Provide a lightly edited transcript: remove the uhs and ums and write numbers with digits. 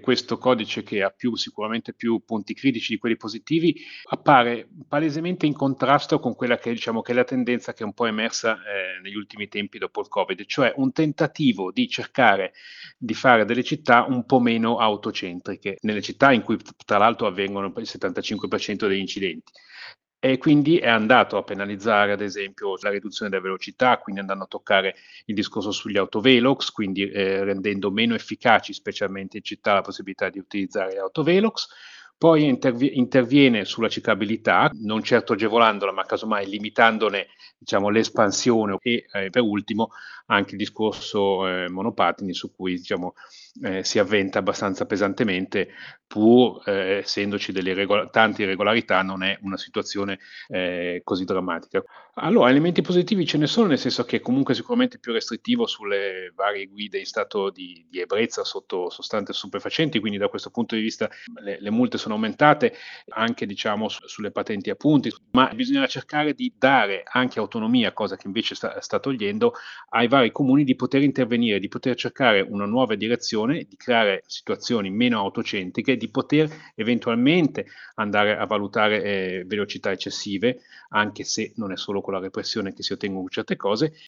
questo codice, che ha sicuramente più punti critici di quelli positivi, appare palesemente in contrasto con quella che diciamo che è la tendenza che è un po' emersa negli ultimi tempi dopo il Covid, cioè un tentativo di cercare di fare delle città un po' meno autocentriche, nelle città in cui tra l'altro avvengono il 75% degli incidenti. E quindi è andato a penalizzare, ad esempio, la riduzione della velocità, quindi andando a toccare il discorso sugli autovelox, quindi rendendo meno efficaci, specialmente in città, la possibilità di utilizzare gli autovelox. Poi interviene sulla ciclabilità, non certo agevolandola, ma casomai limitandone, diciamo, l'espansione, e per ultimo anche il discorso monopattini, su cui diciamo, si avventa abbastanza pesantemente, pur essendoci tante irregolarità, non è una situazione così drammatica. Allora, elementi positivi ce ne sono, nel senso che comunque sicuramente più restrittivo sulle varie guide in stato di ebbrezza sotto sostanze stupefacenti, quindi da questo punto di vista le multe sono aumentate, anche diciamo sulle patenti a punti, ma bisogna cercare di dare anche autonomia, cosa che invece sta togliendo, ai vari comuni di poter intervenire, di poter cercare una nuova direzione, di creare situazioni meno autocentriche, di poter eventualmente andare a valutare velocità eccessive, anche se non è solo con la repressione che si ottengono certe cose,